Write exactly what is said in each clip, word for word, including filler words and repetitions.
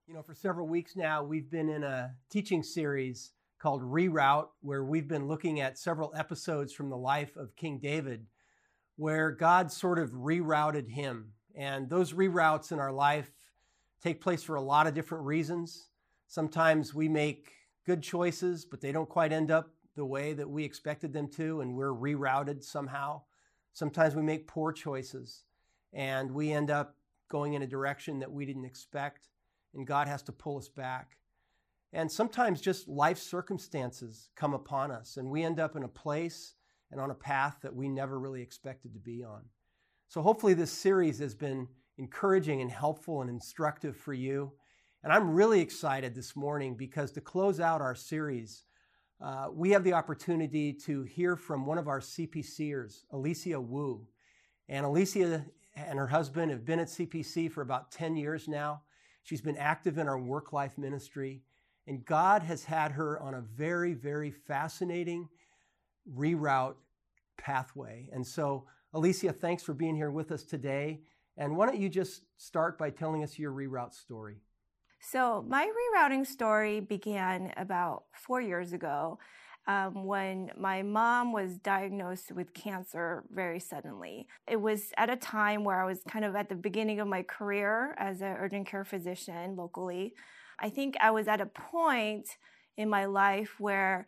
You know, for several weeks now, we've been in a teaching series called Reroute, where we've been looking at several episodes from the life of King David, where God sort of rerouted him. And those reroutes in our life take place for a lot of different reasons. Sometimes we make good choices, but they don't quite end up the way that we expected them to, and we're rerouted somehow. Sometimes we make poor choices, and we end up going in a direction that we didn't expect, and God has to pull us back. And sometimes just life circumstances come upon us, and we end up in a place and on a path that we never really expected to be on. So hopefully this series has been encouraging and helpful and instructive for you. And I'm really excited this morning because to close out our series, uh, we have the opportunity to hear from one of our C P C'ers, Alicia Wu. And Alicia and her husband have been at C P C for about ten years now. She's been active in our work-life ministry, and God has had her on a very, very fascinating reroute pathway. And so, Alicia, thanks for being here with us today. And why don't you just start by telling us your reroute story? So my rerouting story began about four years ago um, when my mom was diagnosed with cancer very suddenly. It was at a time where I was kind of at the beginning of my career as an urgent care physician locally. I think I was at a point in my life where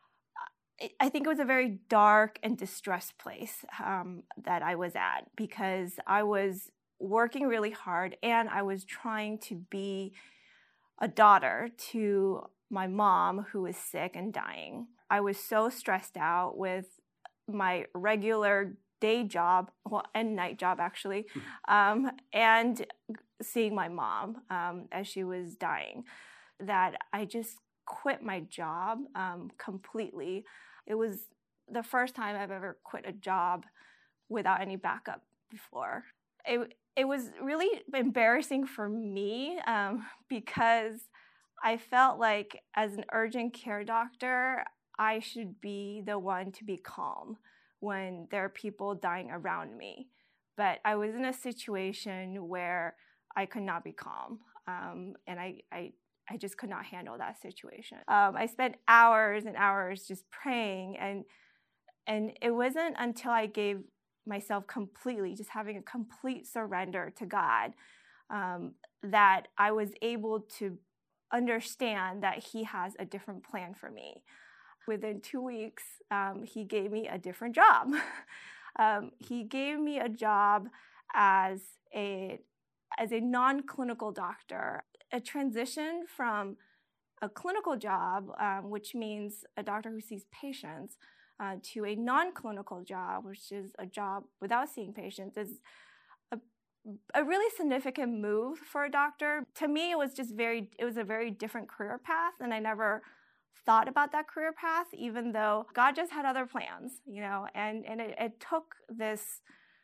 I think it was a very dark and distressed place um, that I was at because I was working really hard and I was trying to be a daughter to my mom who was sick and dying. I was so stressed out with my regular day job, well, and night job actually, um, and seeing my mom um, as she was dying, that I just quit my job um, completely. It was the first time I've ever quit a job without any backup before. It, it was really embarrassing for me um, because I felt like as an urgent care doctor, I should be the one to be calm when there are people dying around me. But I was in a situation where I could not be calm, um, and I, I, I just could not handle that situation. Um, I spent hours and hours just praying, and and it wasn't until I gave myself completely, just having a complete surrender to God, um, that I was able to understand that He has a different plan for me. Within two weeks, um, He gave me a different job. um, he gave me a job as a as a non-clinical doctor, a transition from a clinical job, um, which means a doctor who sees patients, uh, to a non-clinical job, which is a job without seeing patients, is a, a really significant move for a doctor. To me, it was just very, it was a very different career path, and I never thought about that career path, even though God just had other plans, you know, and, and it, it took this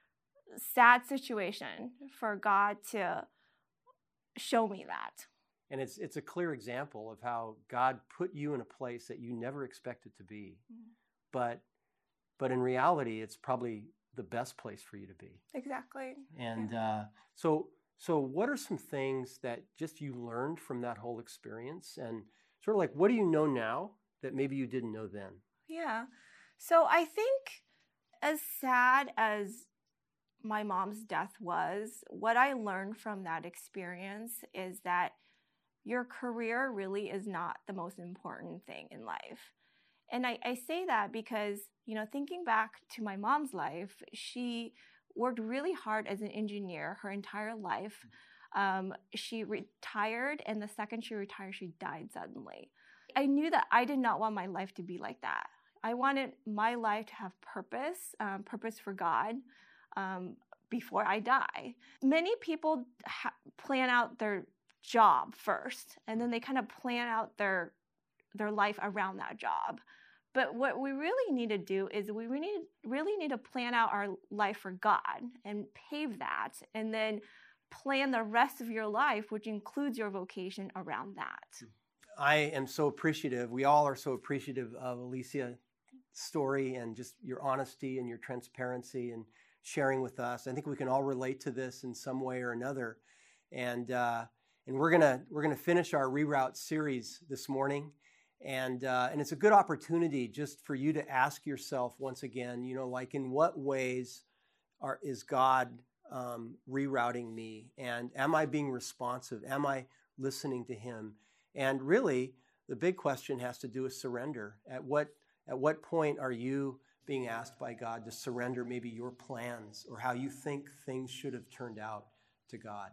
sad situation for God to show me that. And it's it's a clear example of how God put you in a place that you never expected to be. Mm-hmm. But but in reality, it's probably the best place for you to be. Exactly. And yeah. uh, so so what are some things that just you learned from that whole experience? And sort of like, what do you know now that maybe you didn't know then? Yeah. So I think as sad as my mom's death was, what I learned from that experience is that your career really is not the most important thing in life. And I, I say that because, you know, thinking back to my mom's life, she worked really hard as an engineer her entire life. Um, she retired, and the second she retired, she died suddenly. I knew that I did not want my life to be like that. I wanted my life to have purpose, um, purpose for God, um, before I die. Many people ha- plan out their job first, and then they kind of plan out their their life around that job. But what we really need to do is we really need, really need to plan out our life for God and pave that, and then plan the rest of your life, which includes your vocation, around that. I am so appreciative. We all are so appreciative of Alicia's story and just your honesty and your transparency and sharing with us. I think we can all relate to this in some way or another. And uh, And we're gonna we're gonna finish our Reroute series this morning, and uh, and it's a good opportunity just for you to ask yourself once again, you know, like in what ways are is God um, rerouting me, and am I being responsive? Am I listening to Him? And really, the big question has to do with surrender. At what at what point are you being asked by God to surrender maybe your plans or how you think things should have turned out to God?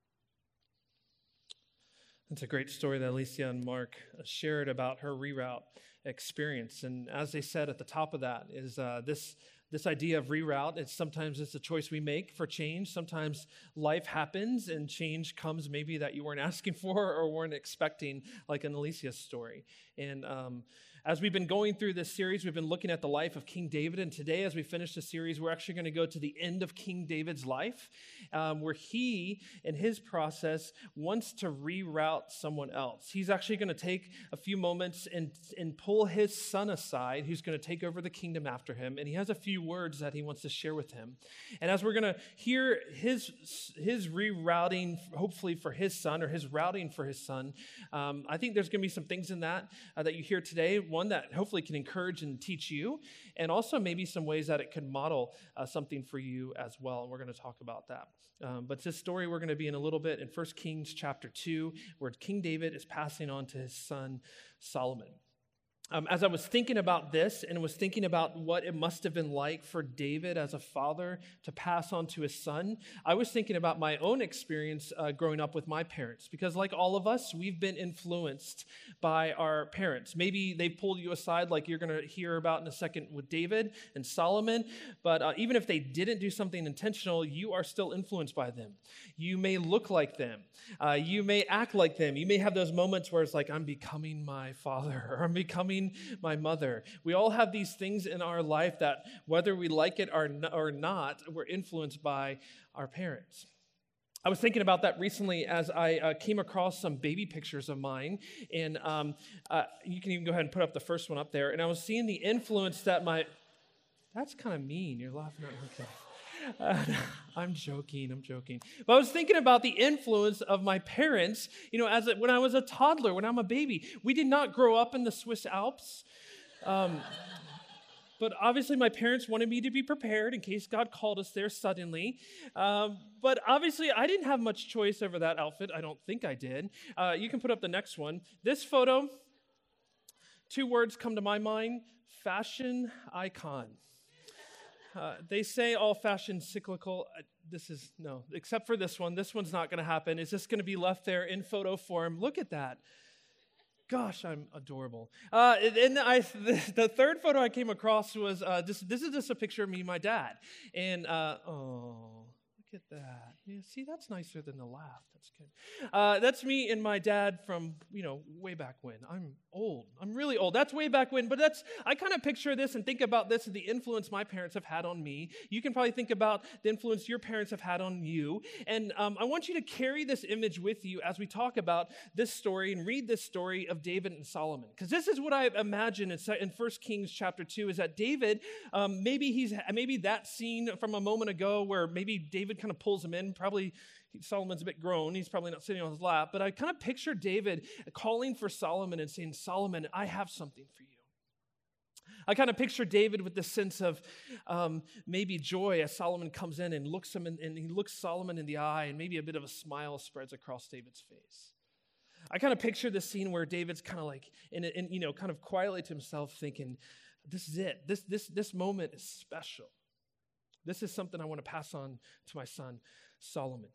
That's a great story that Alicia and Mark shared about her reroute experience. And as they said at the top of that is uh, this this idea of reroute. It's sometimes it's a choice we make for change. Sometimes life happens and change comes maybe that you weren't asking for or weren't expecting, like in Alicia's story. And um, as we've been going through this series, we've been looking at the life of King David. And today, as we finish the series, we're actually going to go to the end of King David's life, um, where he, in his process, wants to reroute someone else. He's actually going to take a few moments and, and pull his son aside, who's going to take over the kingdom after him. And he has a few words that he wants to share with him. And as we're going to hear his, his rerouting, hopefully for his son, or his routing for his son, um, I think there's going to be some things in that uh, that you hear today. One that hopefully can encourage and teach you, and also maybe some ways that it can model uh, something for you as well. And we're going to talk about that. Um, but this story we're going to be in a little bit in First Kings chapter two, where King David is passing on to his son Solomon. Um, as I was thinking about this and was thinking about what it must have been like for David as a father to pass on to his son, I was thinking about my own experience uh, growing up with my parents. Because like all of us, we've been influenced by our parents. Maybe they pulled you aside like you're going to hear about in a second with David and Solomon. But uh, even if they didn't do something intentional, you are still influenced by them. You may look like them. Uh, you may act like them. You may have those moments where it's like, I'm becoming my father, or I'm becoming my mother. We all have these things in our life that, whether we like it or not, we're influenced by our parents. I was thinking about that recently as I uh, came across some baby pictures of mine, and um, uh, you can even go ahead and put up the first one up there, and I was seeing the influence that my, that's kind of mean, you're laughing at me. Okay. Uh, I'm joking, I'm joking. But I was thinking about the influence of my parents, you know, as a, when I was a toddler, when I'm a baby. We did not grow up in the Swiss Alps. Um, but obviously my parents wanted me to be prepared in case God called us there suddenly. Um, but obviously I didn't have much choice over that outfit. I don't think I did. Uh, you can put up the next one. This photo, two words come to my mind: fashion icon. Uh, they say all fashion cyclical. Uh, this is, no, except for this one. This one's not going to happen. It's just going to be left there in photo form. Look at that. Gosh, I'm adorable. Uh, and I, the, the third photo I came across was, uh, this, this is just a picture of me and my dad. And, uh, oh, look at that. Yeah, see, that's nicer than the laugh. That's good. Uh, that's me and my dad from, you know, way back when. I'm old. I'm really old. That's way back when. But that's, I kind of picture this and think about this as the influence my parents have had on me. You can probably think about the influence your parents have had on you. And um, I want you to carry this image with you as we talk about this story and read this story of David and Solomon. Because this is what I imagine in, in First Kings chapter two, is that David, um, maybe he's maybe that scene from a moment ago where maybe David kind of pulls him in, probably Solomon's a bit grown. He's probably not sitting on his lap. But I kind of picture David calling for Solomon and saying, Solomon, I have something for you. I kind of picture David with this sense of um, maybe joy as Solomon comes in and looks him in, and he looks Solomon in the eye, and maybe a bit of a smile spreads across David's face. I kind of picture this scene where David's kind of like, in, in, you know, kind of quietly to himself thinking, this is it. This, this, this moment is special. This is something I want to pass on to my son, Solomon.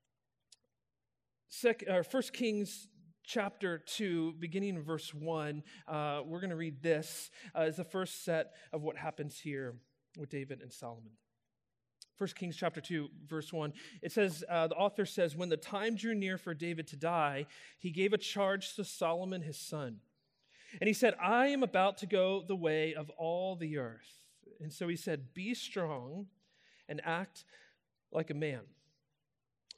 Second, uh, First Kings chapter two, beginning in verse one, uh, we're going to read this uh, as the first set of what happens here with David and Solomon. First Kings chapter two, verse one, it says, uh, the author says, when the time drew near for David to die, he gave a charge to Solomon his son. And he said, I am about to go the way of all the earth. And so he said, be strong and act like a man.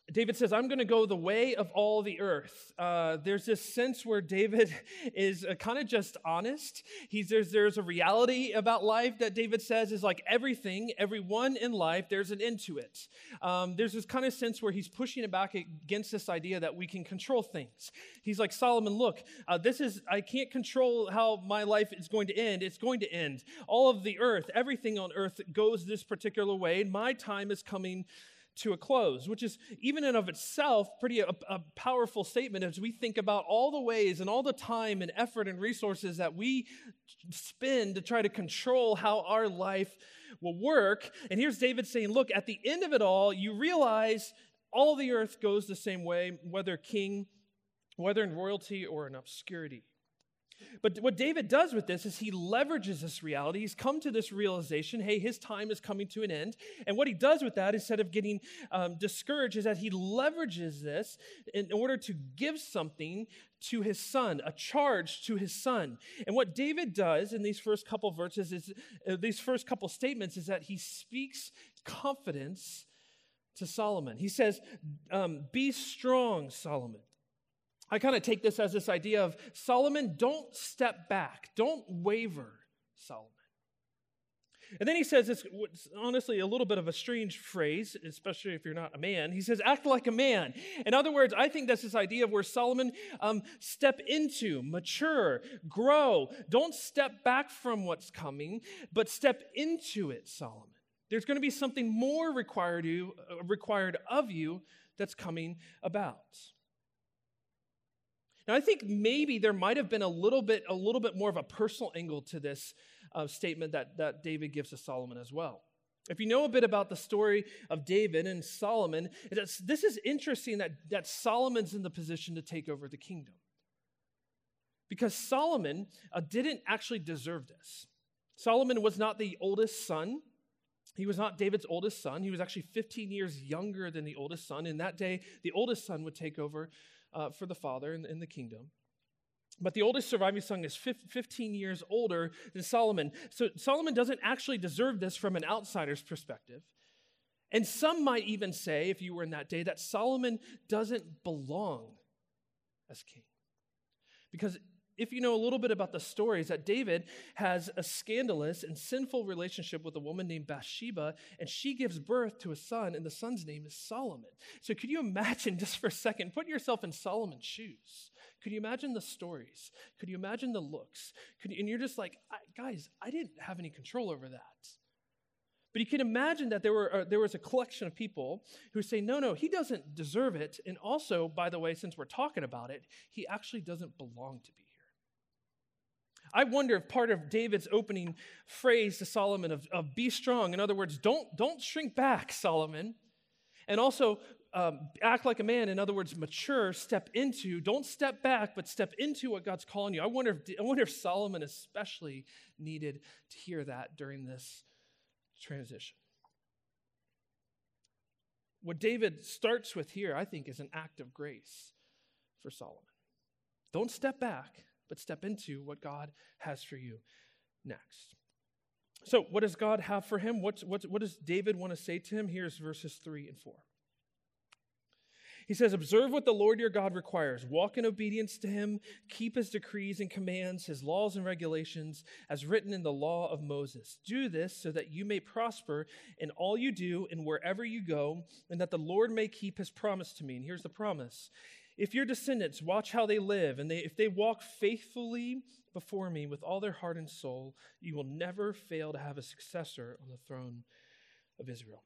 David says, I'm going to go the way of all the earth. Uh, there's this sense where David is uh, kind of just honest. He's, there's, there's a reality about life that David says is like everything, everyone in life, there's an end to it. Um, there's this kind of sense where he's pushing it back against this idea that we can control things. He's like, Solomon, look, uh, this is, I can't control how my life is going to end. It's going to end. All of the earth, everything on earth goes this particular way. My time is coming to a close, which is even in of itself pretty a, a powerful statement as we think about all the ways and all the time and effort and resources that we spend to try to control how our life will work. And here's David saying, look, at the end of it all, you realize all the earth goes the same way, whether king, whether in royalty or in obscurity. But what David does with this is he leverages this reality. He's come to this realization, hey, his time is coming to an end. And what he does with that, instead of getting um, discouraged, is that he leverages this in order to give something to his son, a charge to his son. And what David does in these first couple verses, is uh, these first couple statements, is that he speaks confidence to Solomon. He says, um, be strong, Solomon. I kind of take this as this idea of Solomon, don't step back. Don't waver, Solomon. And then he says this, honestly, a little bit of a strange phrase, especially if you're not a man. He says, act like a man. In other words, I think that's this idea of where Solomon um, step into, mature, grow. Don't step back from what's coming, but step into it, Solomon. There's going to be something more required, you, uh, required of you that's coming about. Now, I think maybe there might have been a little bit, a little bit more of a personal angle to this uh, statement that, that David gives to Solomon as well. If you know a bit about the story of David and Solomon, it's, this is interesting that, that Solomon's in the position to take over the kingdom. Because Solomon uh, didn't actually deserve this. Solomon was not the oldest son. He was not David's oldest son. He was actually fifteen years younger than the oldest son. In that day, the oldest son would take over Uh, for the father in, in the kingdom. But the oldest surviving son is fifteen years older than Solomon. So Solomon doesn't actually deserve this from an outsider's perspective. And some might even say, if you were in that day, that Solomon doesn't belong as king. Because if you know a little bit about the stories, that David has a scandalous and sinful relationship with a woman named Bathsheba, and she gives birth to a son, and the son's name is Solomon. So could you imagine, just for a second, put yourself in Solomon's shoes? Could you imagine the stories? Could you imagine the looks? Could you, and you're just like, guys, I didn't have any control over that. But you can imagine that there were uh, there was a collection of people who say, no, no, he doesn't deserve it. And also, by the way, since we're talking about it, he actually doesn't belong to be here. I wonder if part of David's opening phrase to Solomon of, of be strong, in other words, don't, don't shrink back, Solomon, and also um, act like a man, in other words, mature, step into, don't step back, but step into what God's calling you. I wonder if, I wonder if Solomon especially needed to hear that during this transition. What David starts with here, I think, is an act of grace for Solomon. Don't step back, but step into what God has for you next. So what does God have for him? What's, what's, what does David want to say to him? Here's verses three and four. He says, observe what the Lord your God requires. Walk in obedience to him. Keep his decrees and commands, his laws and regulations, as written in the law of Moses. Do this so that you may prosper in all you do and wherever you go, and that the Lord may keep his promise to me. And here's the promise. If your descendants watch how they live, and they, if they walk faithfully before me with all their heart and soul, you will never fail to have a successor on the throne of Israel.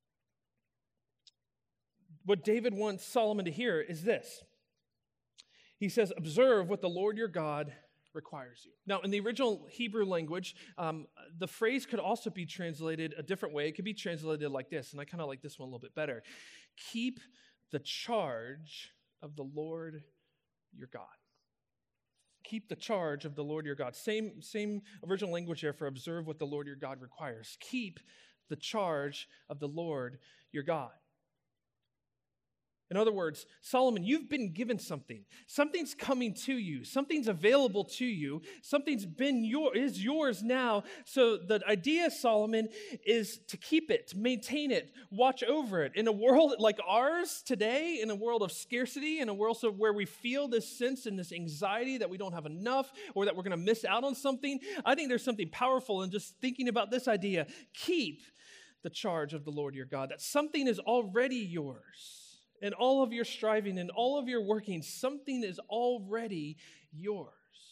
What David wants Solomon to hear is this. He says, observe what the Lord your God requires you. Now, in the original Hebrew language, um, the phrase could also be translated a different way. It could be translated like this, and I kind of like this one a little bit better. Keep the charge of the Lord your God. Keep the charge of the Lord your God. Same, same original language there for observe what the Lord your God requires. Keep the charge of the Lord your God. In other words, Solomon, you've been given something. Something's coming to you. Something's available to you. Something's been your is yours now. So the idea, Solomon, is to keep it, to maintain it, watch over it. In a world like ours today, in a world of scarcity, in a world so where we feel this sense and this anxiety that we don't have enough or that we're going to miss out on something, I think there's something powerful in just thinking about this idea. Keep the charge of the Lord your God. That something is already yours. In all of your striving, in all of your working, something is already yours.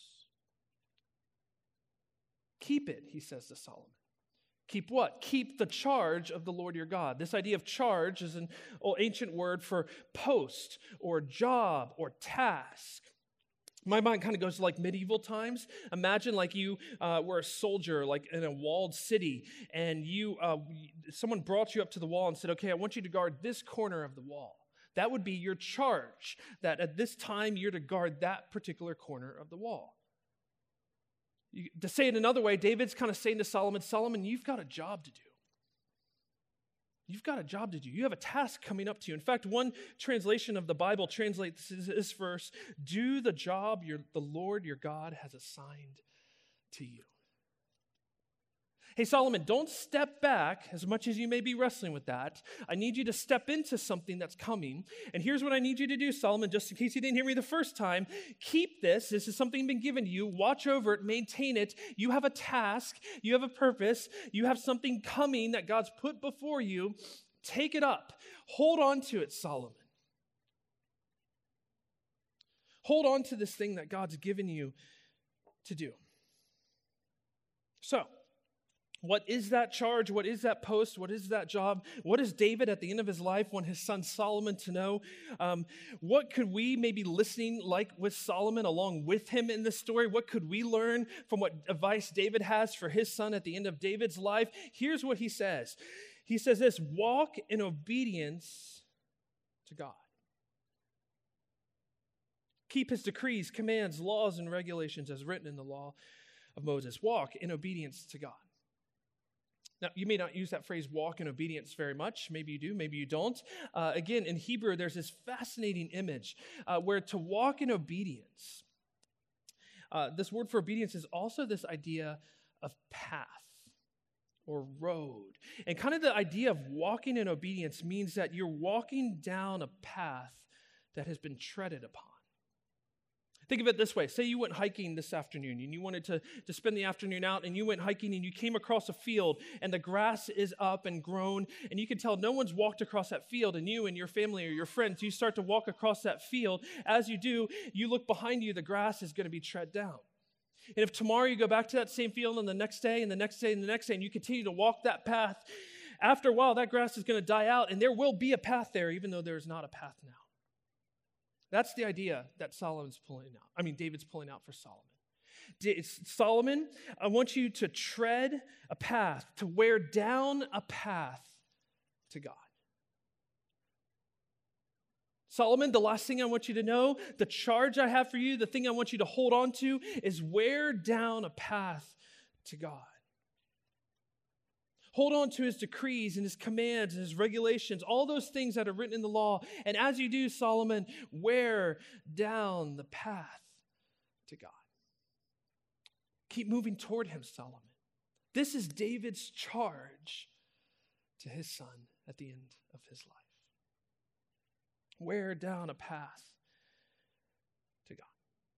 Keep it, he says to Solomon. Keep what? Keep the charge of the Lord your God. This idea of charge is an ancient word for post or job or task. My mind kind of goes to like medieval times. Imagine like you uh, were a soldier like in a walled city and you uh, someone brought you up to the wall and said, okay, I want you to guard this corner of the wall. That would be your charge, that at this time you're to guard that particular corner of the wall. You, to say it another way, David's kind of saying to Solomon, Solomon, you've got a job to do. You've got a job to do. You have a task coming up to you. In fact, one translation of the Bible translates this verse, do the job your, the Lord your God has assigned to you. Hey, Solomon, don't step back as much as you may be wrestling with that. I need you to step into something that's coming. And here's what I need you to do, Solomon, just in case you didn't hear me the first time. Keep this. This is something been given to you. Watch over it. Maintain it. You have a task. You have a purpose. You have something coming that God's put before you. Take it up. Hold on to it, Solomon. Hold on to this thing that God's given you to do. So, what is that charge? What is that post? What is that job? What does David at the end of his life want his son Solomon to know? Um, what could we maybe listening like with Solomon along with him in this story? What could we learn from what advice David has for his son at the end of David's life? Here's what he says. He says this, walk in obedience to God. Keep his decrees, commands, laws, and regulations as written in the law of Moses. Walk in obedience to God. Now, you may not use that phrase walk in obedience very much. Maybe you do, maybe you don't. Uh, again, in Hebrew, there's this fascinating image uh, where to walk in obedience, uh, this word for obedience is also this idea of path or road. And kind of the idea of walking in obedience means that you're walking down a path that has been treaded upon. Think of it this way. Say you went hiking this afternoon and you wanted to, to spend the afternoon out and you went hiking and you came across a field and the grass is up and grown and you can tell no one's walked across that field and you and your family or your friends, you start to walk across that field. As you do, you look behind you, the grass is going to be tread down. And if tomorrow you go back to that same field and the next day and the next day and the next day and you continue to walk that path, after a while that grass is going to die out and there will be a path there even though there's not a path now. That's the idea that Solomon's pulling out. I mean, David's pulling out for Solomon. It's, Solomon, I want you to tread a path, to wear down a path to God. Solomon, the last thing I want you to know, the charge I have for you, the thing I want you to hold on to is wear down a path to God. Hold on to his decrees and his commands and his regulations, all those things that are written in the law. And as you do, Solomon, wear down the path to God. Keep moving toward him, Solomon. This is David's charge to his son at the end of his life. Wear down a path to God.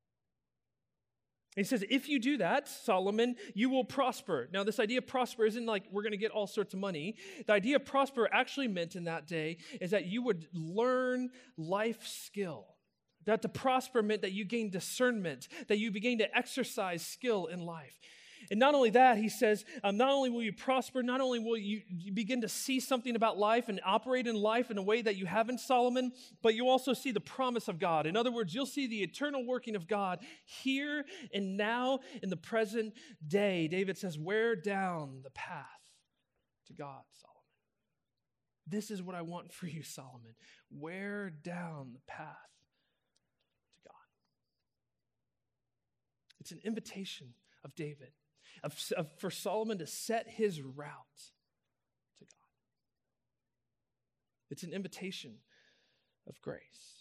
He says, if you do that, Solomon, you will prosper. Now, this idea of prosper isn't like we're going to get all sorts of money. The idea of prosper actually meant in that day is that you would learn life skill. That to prosper meant that you gain discernment, that you begin to exercise skill in life. And not only that, he says, um, not only will you prosper, not only will you, you begin to see something about life and operate in life in a way that you haven't, Solomon, but you also see the promise of God. In other words, you'll see the eternal working of God here and now in the present day. David says, wear down the path to God, Solomon. This is what I want for you, Solomon. Wear down the path to God. It's an invitation of David. Of, of, for Solomon to set his route to God. It's an invitation of grace.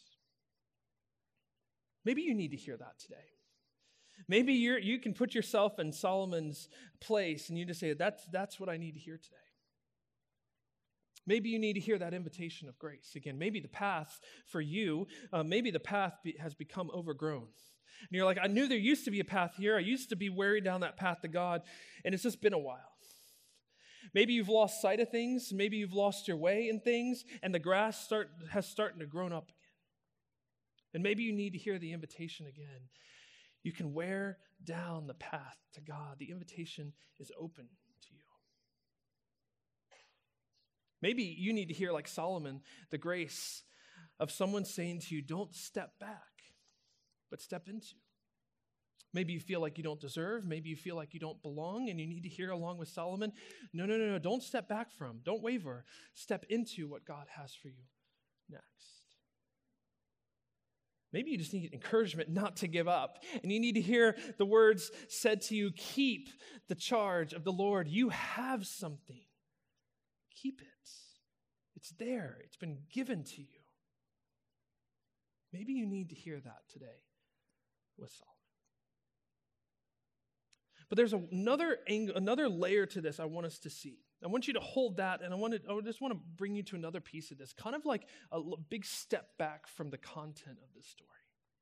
Maybe you need to hear that today. Maybe you're, you can put yourself in Solomon's place and you just say, that's, that's what I need to hear today. Maybe you need to hear that invitation of grace. Again, maybe the path for you, uh, maybe the path be, has become overgrown. And you're like, I knew there used to be a path here. I used to be weary down that path to God, and it's just been a while. Maybe you've lost sight of things. Maybe you've lost your way in things, and the grass start, has started to grow up again. And maybe you need to hear the invitation again. You can wear down the path to God. The invitation is open to you. Maybe you need to hear, like Solomon, the grace of someone saying to you, don't step back, but step into. Maybe you feel like you don't deserve. Maybe you feel like you don't belong, and you need to hear along with Solomon, no, no, no, no, don't step back from, don't waver. Step into what God has for you next. Maybe you just need encouragement not to give up, and you need to hear the words said to you, keep the charge of the Lord. You have something. Keep it. It's there. It's been given to you. Maybe you need to hear that today with Solomon. But there's another angle, another layer to this I want us to see. I want you to hold that, and I want to, I just want to bring you to another piece of this, kind of like a big step back from the content of this story.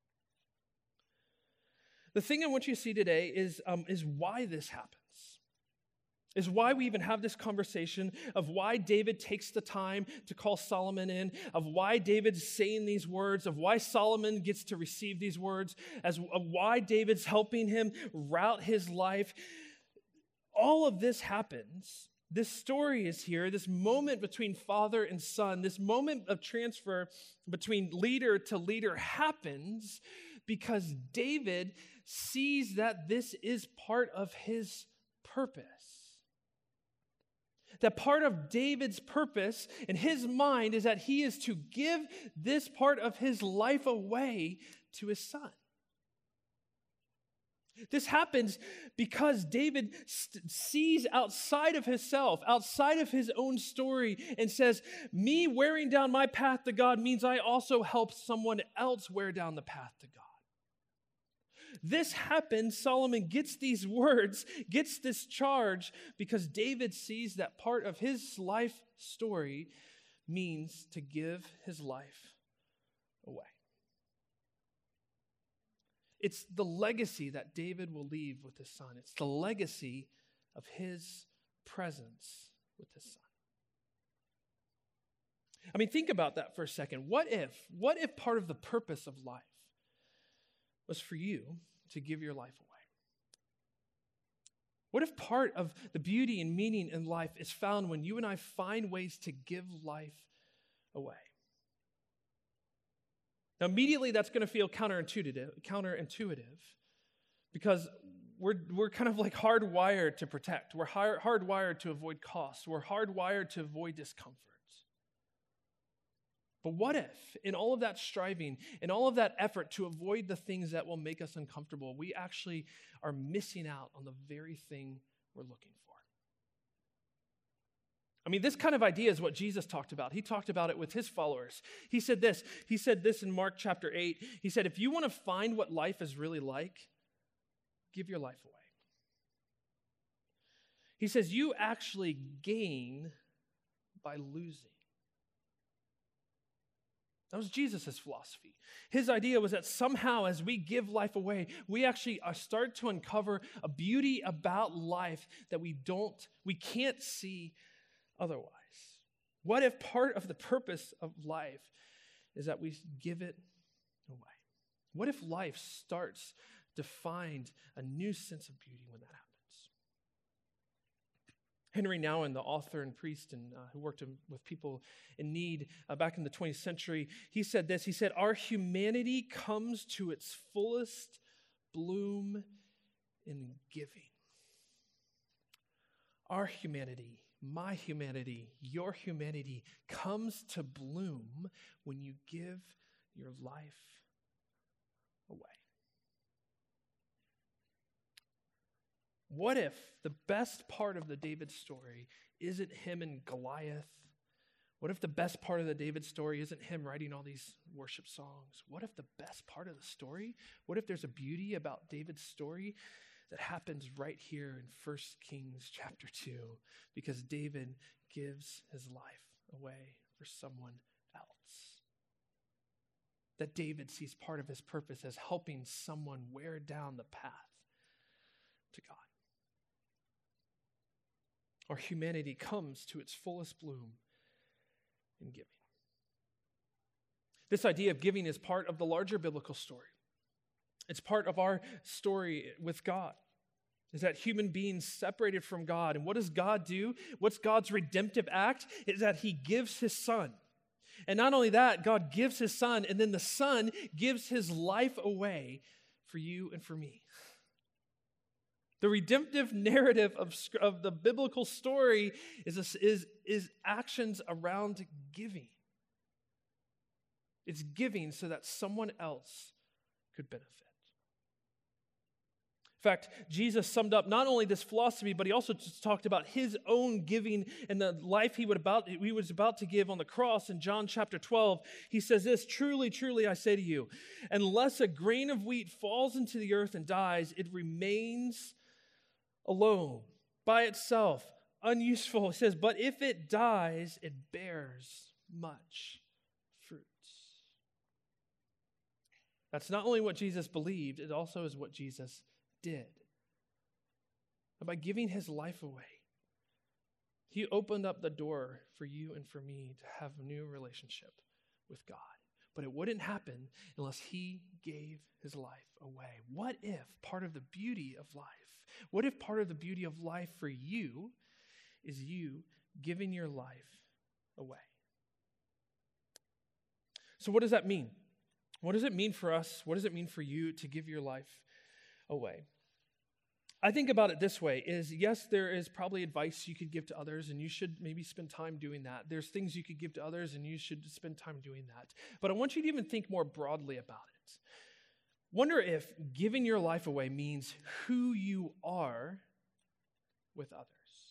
The thing I want you to see today is, um, is why this happens. Is why we even have this conversation of why David takes the time to call Solomon in, of why David's saying these words, of why Solomon gets to receive these words, as of why David's helping him route his life. All of this happens. This story is here, this moment between father and son, this moment of transfer between leader to leader happens because David sees that this is part of his purpose. That part of David's purpose in his mind is that he is to give this part of his life away to his son. This happens because David st- sees outside of himself, outside of his own story, and says, me wearing down my path to God means I also help someone else wear down the path to God. This happens, Solomon gets these words, gets this charge, because David sees that part of his life story means to give his life away. It's the legacy that David will leave with his son. It's the legacy of his presence with his son. I mean, think about that for a second. What if, what if part of the purpose of life was for you to give your life away? What if part of the beauty and meaning in life is found when you and I find ways to give life away? Now, immediately that's going to feel counterintuitive, counterintuitive because we're, we're kind of like hardwired to protect. We're hard, hardwired to avoid costs. We're hardwired to avoid discomfort. But what if, in all of that striving, in all of that effort to avoid the things that will make us uncomfortable, we actually are missing out on the very thing we're looking for? I mean, this kind of idea is what Jesus talked about. He talked about it with his followers. He said this. He said this in Mark chapter eight. He said, if you want to find what life is really like, give your life away. He says, you actually gain by losing. That was Jesus' philosophy. His idea was that somehow as we give life away, we actually start to uncover a beauty about life that we don't, we can't see otherwise. What if part of the purpose of life is that we give it away? What if life starts to find a new sense of beauty when that happens? Henry Nouwen, the author and priest and uh, who worked in, with people in need uh, back in the twentieth century, he said this. He said, our humanity comes to its fullest bloom in giving. Our humanity, my humanity, your humanity comes to bloom when you give your life away. What if the best part of the David story isn't him and Goliath? What if the best part of the David story isn't him writing all these worship songs? What if the best part of the story, what if there's a beauty about David's story that happens right here in First Kings chapter two, because David gives his life away for someone else? That David sees part of his purpose as helping someone wear down the path to God. Our humanity comes to its fullest bloom in giving. This idea of giving is part of the larger biblical story. It's part of our story with God, is that human beings separated from God. And what does God do? What's God's redemptive act? Is that he gives his son. And not only that, God gives his son, and then the son gives his life away for you and for me. The redemptive narrative of, of the biblical story is, a, is, is actions around giving. It's giving so that someone else could benefit. In fact, Jesus summed up not only this philosophy, but he also just talked about his own giving and the life he, would about, he was about to give on the cross. In John chapter twelve, he says this, "Truly, truly, I say to you, unless a grain of wheat falls into the earth and dies, it remains alone, by itself, unuseful." He says, "But if it dies, it bears much fruit." That's not only what Jesus believed, it also is what Jesus did. And by giving his life away, he opened up the door for you and for me to have a new relationship with God. But it wouldn't happen unless he gave his life away. What if part of the beauty of life, what if part of the beauty of life for you is you giving your life away? So what does that mean? What does it mean for us? What does it mean for you to give your life away? I think about it this way, is yes, there is probably advice you could give to others, and you should maybe spend time doing that. There's things you could give to others, and you should spend time doing that. But I want you to even think more broadly about it. Wonder if giving your life away means who you are with others.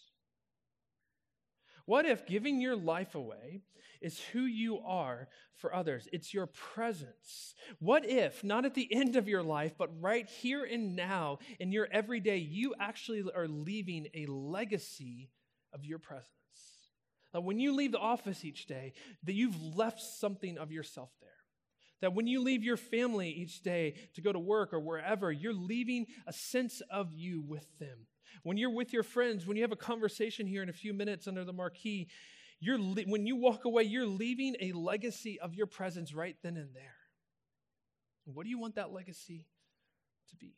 What if giving your life away is who you are for others? It's your presence. What if, not at the end of your life, but right here and now, in your everyday, you actually are leaving a legacy of your presence? That when you leave the office each day, that you've left something of yourself there. That when you leave your family each day to go to work or wherever, you're leaving a sense of you with them. When you're with your friends, when you have a conversation here in a few minutes under the marquee, you're le- when you walk away, you're leaving a legacy of your presence right then and there. What do you want that legacy to be?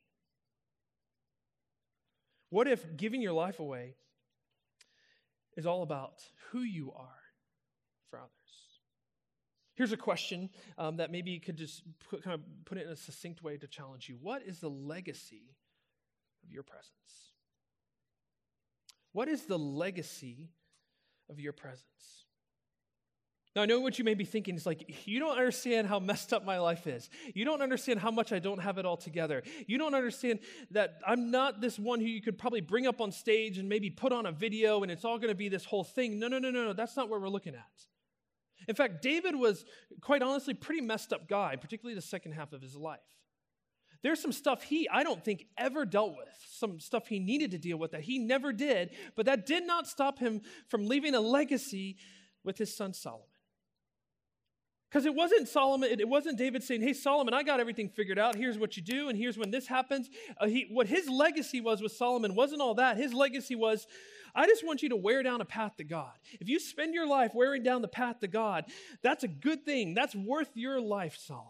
What if giving your life away is all about who you are for others? Here's a question um, that maybe you could just put, kind of put it in a succinct way to challenge you. What is the legacy of your presence? What is the legacy of your presence? Now, I know what you may be thinking is like, you don't understand how messed up my life is. You don't understand how much I don't have it all together. You don't understand that I'm not this one who you could probably bring up on stage and maybe put on a video and it's all going to be this whole thing. No, no, no, no, no. That's not what we're looking at. In fact, David was, quite honestly, pretty messed up guy, particularly the second half of his life. There's some stuff he, I don't think, ever dealt with, some stuff he needed to deal with that he never did, but that did not stop him from leaving a legacy with his son Solomon. Because it wasn't Solomon, it wasn't David saying, "Hey, Solomon, I got everything figured out. Here's what you do, and here's when this happens." Uh, he, what his legacy was with Solomon wasn't all that. His legacy was, I just want you to wear down a path to God. If you spend your life wearing down the path to God, that's a good thing. That's worth your life, Solomon.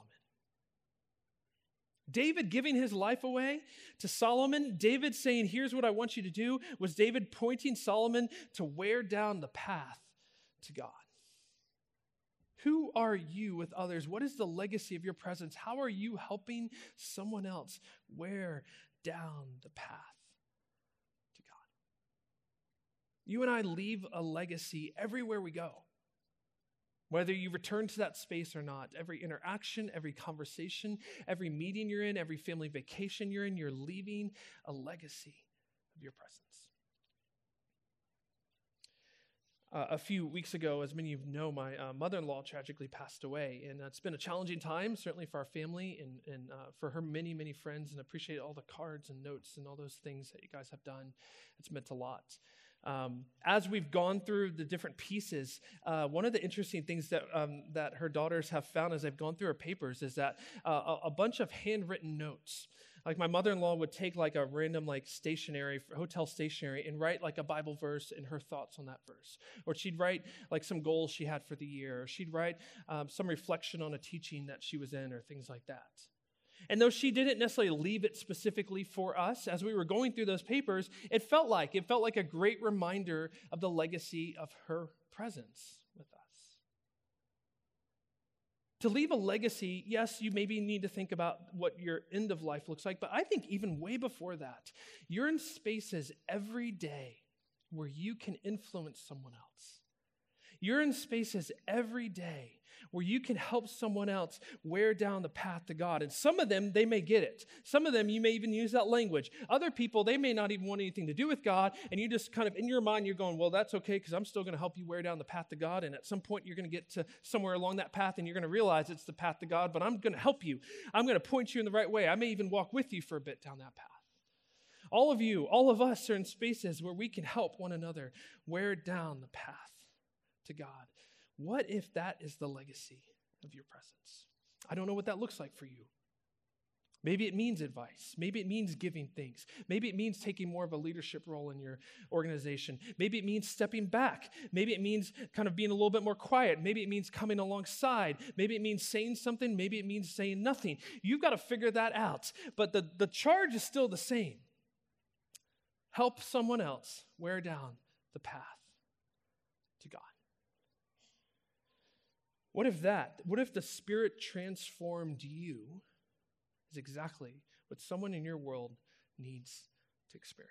David giving his life away to Solomon, David saying, "Here's what I want you to do," was David pointing Solomon to wear down the path to God. Who are you with others? What is the legacy of your presence? How are you helping someone else wear down the path to God? You and I leave a legacy everywhere we go. Whether you return to that space or not, every interaction, every conversation, every meeting you're in, every family vacation you're in, you're leaving a legacy of your presence. Uh, a few weeks ago, as many of you know, my uh, mother-in-law tragically passed away, and uh, it's been a challenging time, certainly for our family and, and uh, for her many, many friends, and appreciate all the cards and notes and all those things that you guys have done. It's meant a lot. Um, as we've gone through the different pieces, uh, one of the interesting things that um, that her daughters have found as they've gone through her papers is that uh, a, a bunch of handwritten notes. Like my mother-in-law would take like a random like stationery, hotel stationery, and write like a Bible verse and her thoughts on that verse. Or she'd write like some goals she had for the year. Or she'd write um, some reflection on a teaching that she was in or things like that. And though she didn't necessarily leave it specifically for us, as we were going through those papers, it felt like, it felt like a great reminder of the legacy of her presence with us. To leave a legacy, yes, you maybe need to think about what your end of life looks like, but I think even way before that, you're in spaces every day where you can influence someone else. You're in spaces every day where you can help someone else wear down the path to God. And some of them, they may get it. Some of them, you may even use that language. Other people, they may not even want anything to do with God, and you just kind of, in your mind, you're going, well, that's okay, because I'm still going to help you wear down the path to God, and at some point, you're going to get to somewhere along that path, and you're going to realize it's the path to God, but I'm going to help you. I'm going to point you in the right way. I may even walk with you for a bit down that path. All of you, all of us are in spaces where we can help one another wear down the path to God. What if that is the legacy of your presence? I don't know what that looks like for you. Maybe it means advice. Maybe it means giving things. Maybe it means taking more of a leadership role in your organization. Maybe it means stepping back. Maybe it means kind of being a little bit more quiet. Maybe it means coming alongside. Maybe it means saying something. Maybe it means saying nothing. You've got to figure that out. But the, the charge is still the same. Help someone else wear down the path to God. What if that, what if the Spirit transformed you is exactly what someone in your world needs to experience?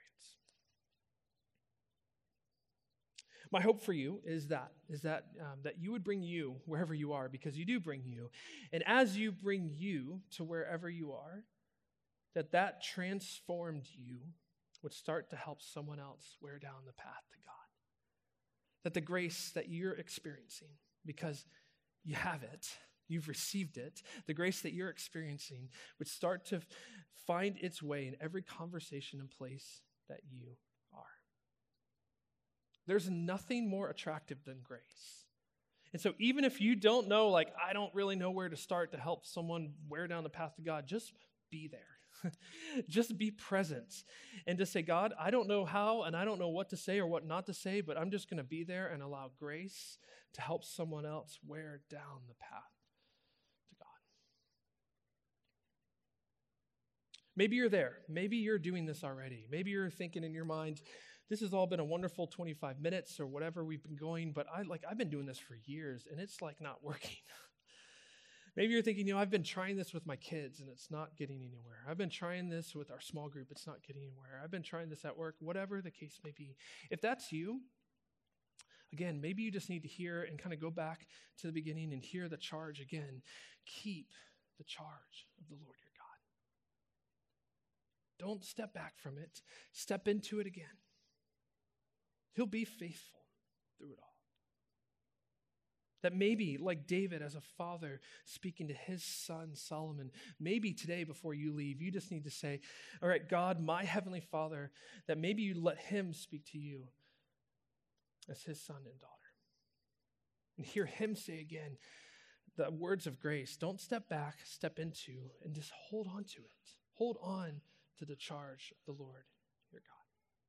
My hope for you is that, is that, um, that you would bring you wherever you are, because you do bring you. And as you bring you to wherever you are, that that transformed you would start to help someone else wear down the path to God. That the grace that you're experiencing, because you have it, you've received it, the grace that you're experiencing would start to find its way in every conversation and place that you are. There's nothing more attractive than grace. And so even if you don't know, like, I don't really know where to start to help someone wear down the path to God, just be there. Just be present and just say, God, I don't know how and I don't know what to say or what not to say, but I'm just going to be there and allow grace to help someone else wear down the path to God. Maybe you're there. Maybe you're doing this already. Maybe you're thinking in your mind, this has all been a wonderful twenty-five minutes or whatever we've been going, but I like I've been doing this for years and it's like not working. Maybe you're thinking, you know, I've been trying this with my kids and it's not getting anywhere. I've been trying this with our small group. It's not getting anywhere. I've been trying this at work, whatever the case may be. If that's you, again, maybe you just need to hear and kind of go back to the beginning and hear the charge again. Keep the charge of the Lord your God. Don't step back from it. Step into it again. He'll be faithful through it all. That maybe, like David as a father speaking to his son Solomon, maybe today before you leave, you just need to say, all right, God, my heavenly Father, that maybe you let him speak to you as his son and daughter. And hear him say again the words of grace. Don't step back, step into, and just hold on to it. Hold on to the charge of the Lord your God.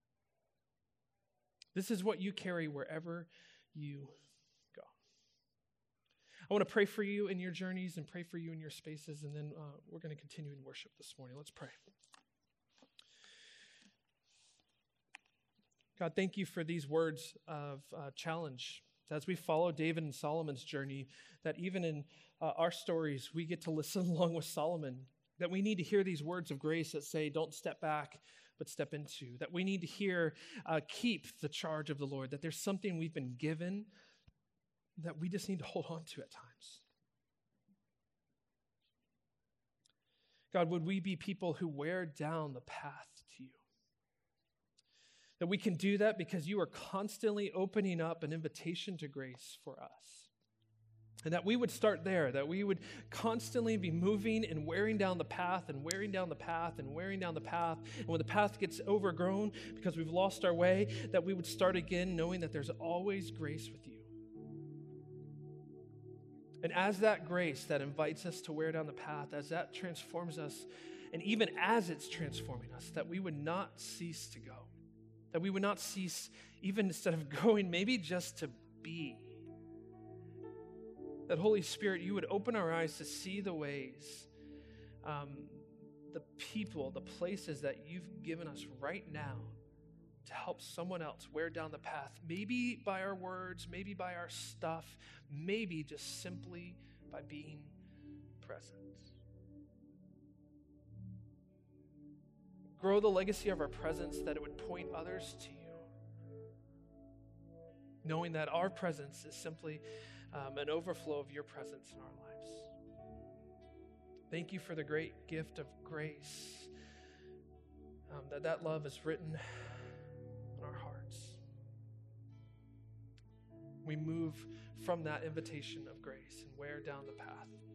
This is what you carry wherever you go. I want to pray for you in your journeys and pray for you in your spaces, and then uh, we're going to continue in worship this morning. Let's pray. God, thank you for these words of uh, challenge. As we follow David and Solomon's journey, that even in uh, our stories, we get to listen along with Solomon, that we need to hear these words of grace that say, don't step back, but step into, that we need to hear, uh, keep the charge of the Lord, that there's something we've been given that we just need to hold on to at times. God, would we be people who wear down the path to you? That we can do that because you are constantly opening up an invitation to grace for us. And that we would start there, that we would constantly be moving and wearing down the path and wearing down the path and wearing down the path. And when the path gets overgrown because we've lost our way, that we would start again knowing that there's always grace with you. And as that grace that invites us to wear down the path, as that transforms us, and even as it's transforming us, that we would not cease to go. That we would not cease, even instead of going, maybe just to be. That Holy Spirit, you would open our eyes to see the ways, um, the people, the places that you've given us right now to help someone else wear down the path, maybe by our words, maybe by our stuff, maybe just simply by being present. Grow the legacy of our presence that it would point others to you, knowing that our presence is simply Um, an overflow of your presence in our lives. Thank you for the great gift of grace, um, that that love is written on our hearts. We move from that invitation of grace and wear down the path